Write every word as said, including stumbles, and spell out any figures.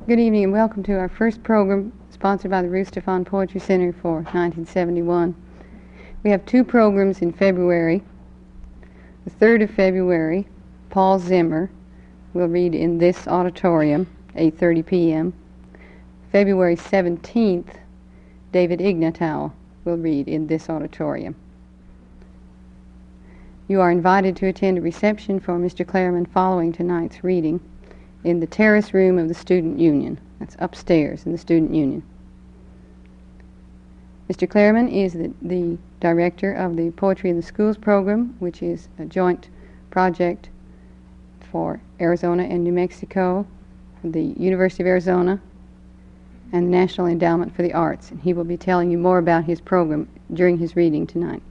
Good evening and welcome to our first program sponsored by the Ruth Stephan Poetry Center for nineteen seventy-one. We have two programs in February. The third of February, Paul Zimmer will read in this auditorium, eight thirty p m February seventeenth, David Ignatow will read in this auditorium. You are invited to attend a reception for Mister Clareman following tonight's reading in the terrace room of the Student Union. That's upstairs in the Student Union. Mister Clareman is the, the director of the Poetry in the Schools program, which is a joint project for Arizona and New Mexico, the University of Arizona, and the National Endowment for the Arts. And he will be telling you more about his program during his reading tonight.